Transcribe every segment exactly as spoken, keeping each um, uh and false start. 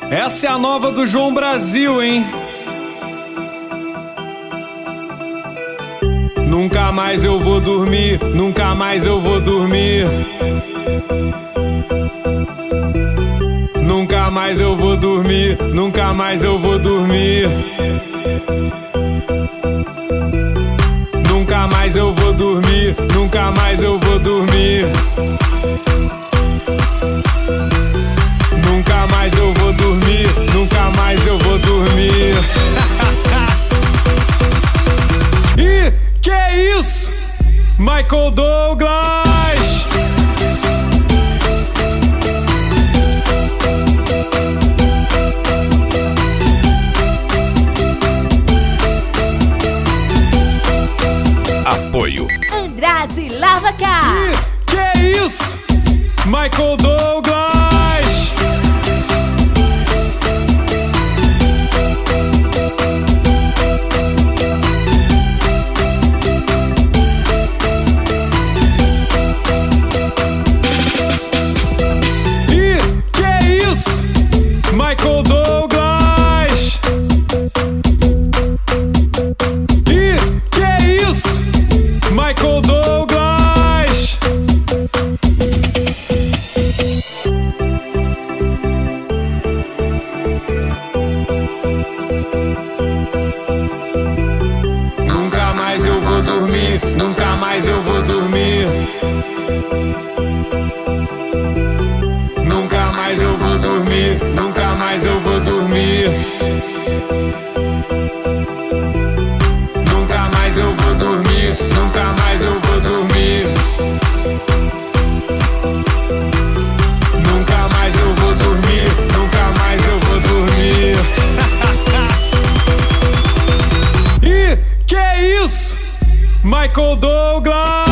Essa é a nova do João Brasil, hein? Nunca mais eu vou dormir, nunca mais eu vou dormir. Nunca mais eu vou dormir, nunca mais eu vou dormir. Nunca mais eu vou dormir, nunca mais eu vou dormir. Nunca mais eu vou dormir, nunca mais eu vou dormir. E que é isso? Michael Douglas. Apoio Andrade Lavacar. E que é isso? Michael Douglas. Michael Douglas. E que é isso? Michael Douglas. Nunca mais eu vou dormir, nunca mais eu vou dormir. Nunca mais eu vou dormir, nunca mais eu vou dormir. Nunca mais eu vou dormir, nunca mais eu vou dormir. Nunca mais eu vou dormir, nunca mais eu vou dormir. E que é isso? Michael Douglas.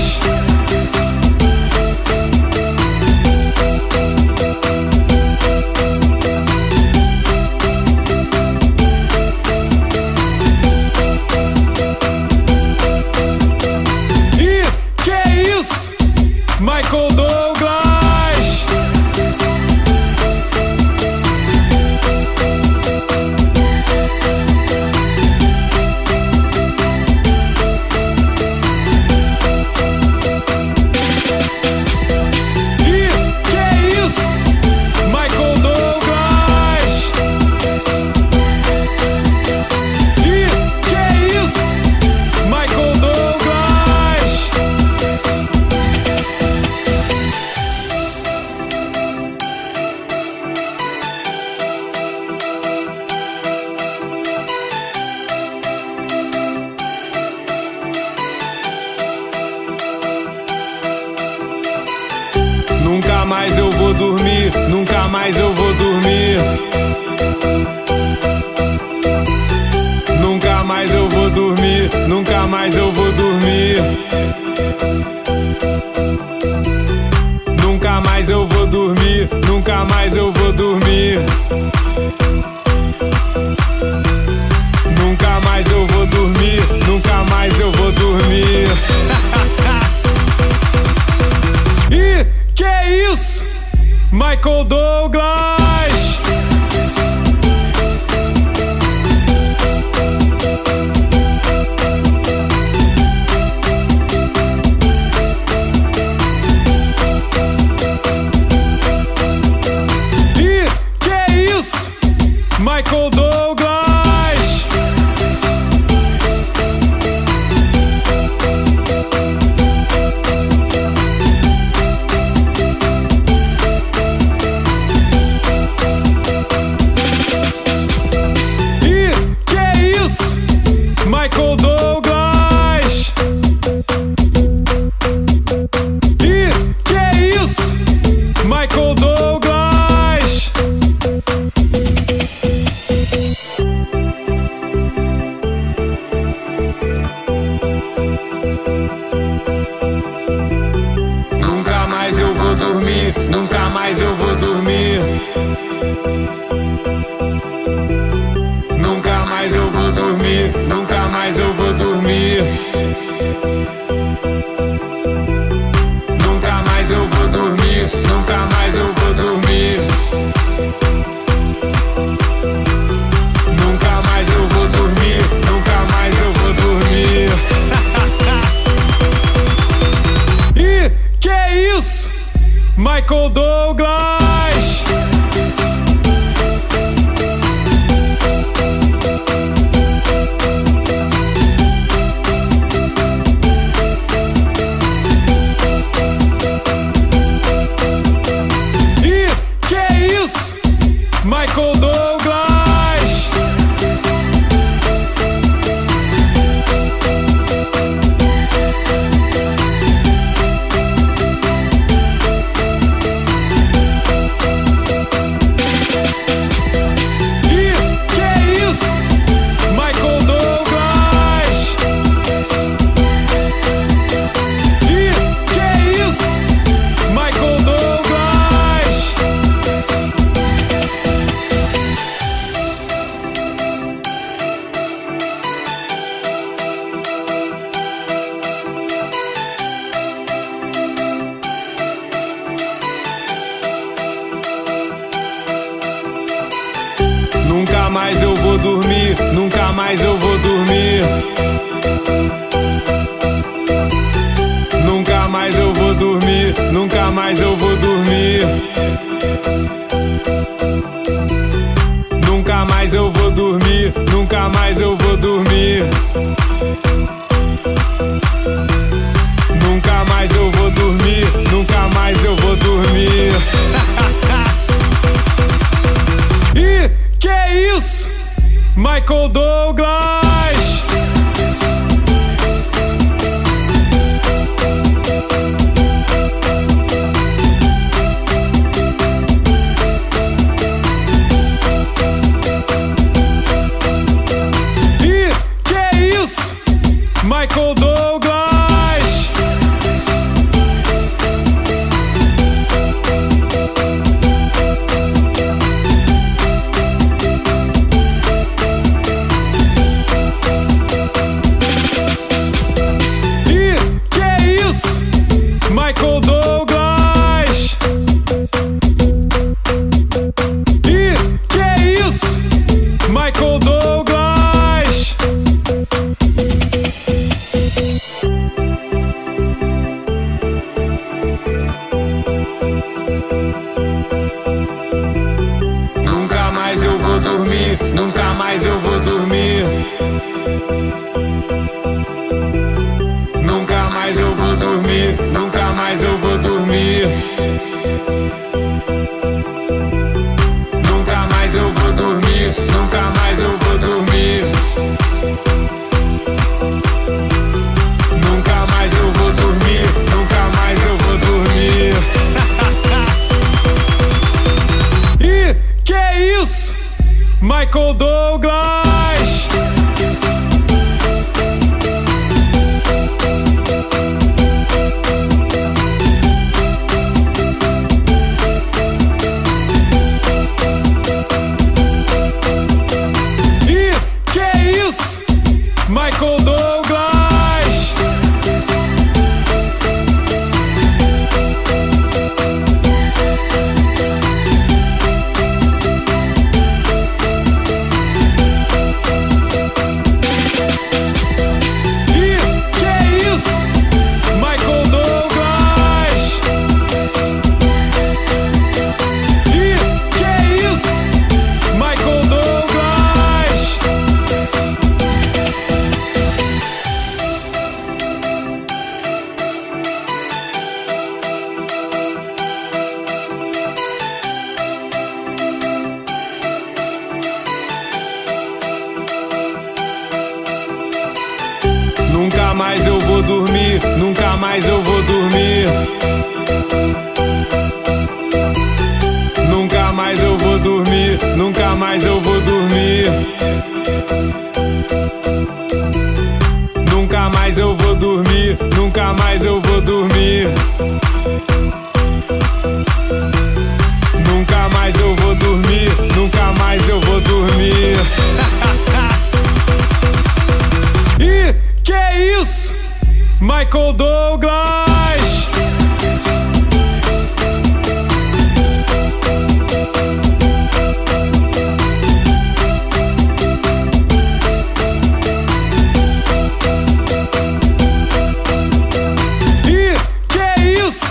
Michael Douglas. E que é isso? Michael Douglas. E que é isso? Michael Douglas. Nunca mais eu vou dormir, nunca mais eu vou dormir. Nunca mais eu vou dormir, nunca mais eu vou dormir. Nunca mais eu vou dormir, nunca mais eu vou dormir. Nunca mais eu vou dormir, nunca mais eu vou dormir. E que é isso? Michael Douglas. E que é isso? Michael Douglas. Michael Douglas. Nunca mais eu vou dormir, nunca mais eu vou dormir. Nunca mais eu vou dormir, nunca mais eu vou dormir. Nunca mais eu vou dormir, nunca mais eu vou dormir. Nunca mais eu vou dormir, nunca mais eu vou dormir. E que é isso? Michael Douglas. E que é isso? Michael Douglas. Michael Douglas. E que é isso? Michael Douglas. Nunca mais eu vou dormir, nunca mais eu vou dormir. Nunca mais eu vou dormir, nunca mais eu vou dormir. Nunca mais eu vou dormir, nunca mais eu vou dormir. Nunca mais eu vou dormir, nunca mais eu vou dormir. E que é isso? Michael Douglas. Michael Douglas. E que é isso? Michael Douglas. E que é isso? Michael Douglas. Nunca mais eu vou dormir, nunca mais eu vou dormir. Nunca mais eu vou dormir, nunca mais eu vou dormir. Nunca mais eu vou dormir, nunca mais eu vou dormir. Nunca mais eu vou dormir, nunca mais eu vou dormir. E que é isso? Michael Douglas. E que é isso?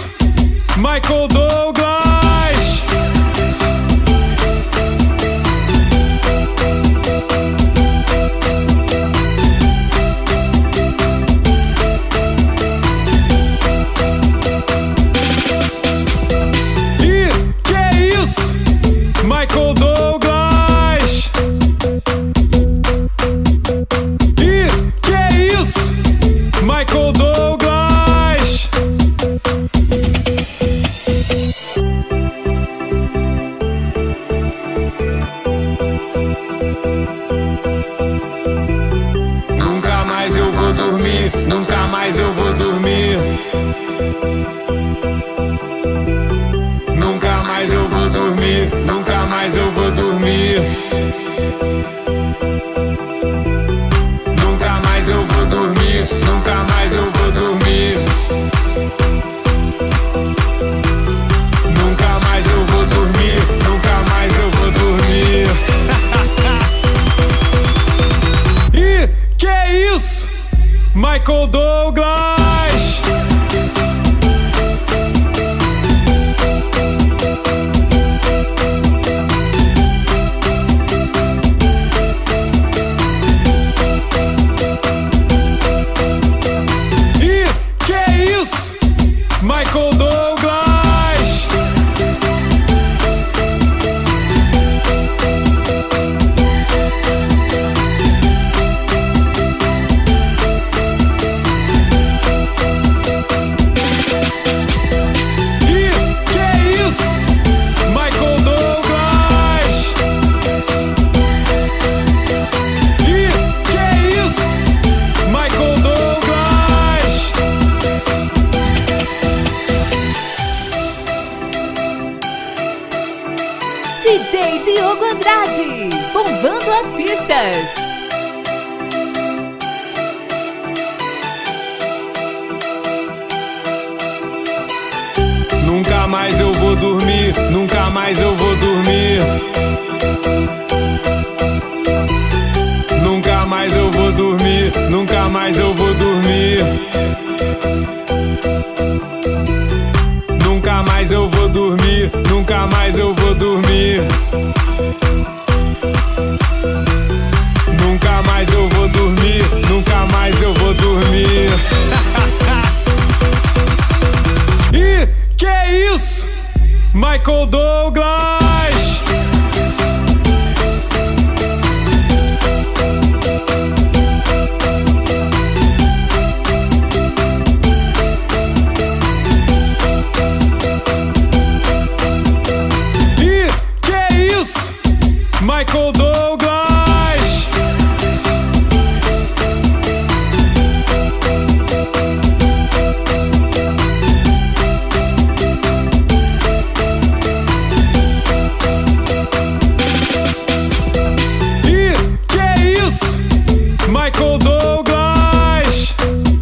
Michael Douglas. E que é isso? Michael Douglas. D J Diogo Andrade, bombando as pistas. Nunca mais eu vou dormir, nunca mais eu vou dormir. Nunca mais eu vou dormir, nunca mais eu vou dormir. Nunca mais eu vou dormir, nunca mais eu vou dormir. Nunca mais eu vou dormir, nunca mais eu vou dormir. E que é isso? Michael Douglas. Michael Douglas. E que é isso? Michael Douglas.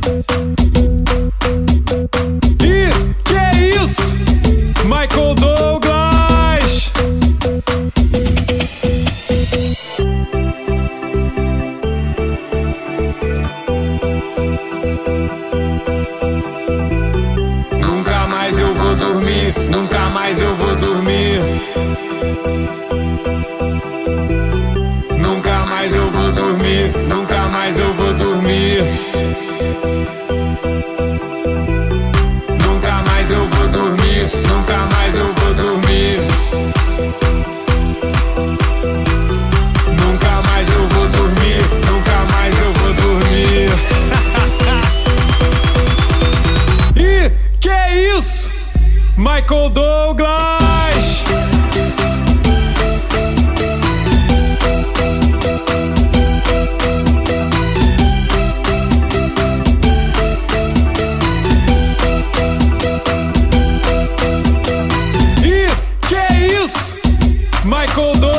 E que é isso? Michael Douglas. Nunca mais eu vou dormir, nunca mais eu vou dormir. Nunca mais eu vou dormir, nunca mais eu vou dormir. Nunca mais eu vou dormir, nunca mais eu vou dormir. Nunca mais eu vou dormir, nunca mais eu vou dormir. E que é isso? Michael Douglas. E que é isso? Michael Douglas.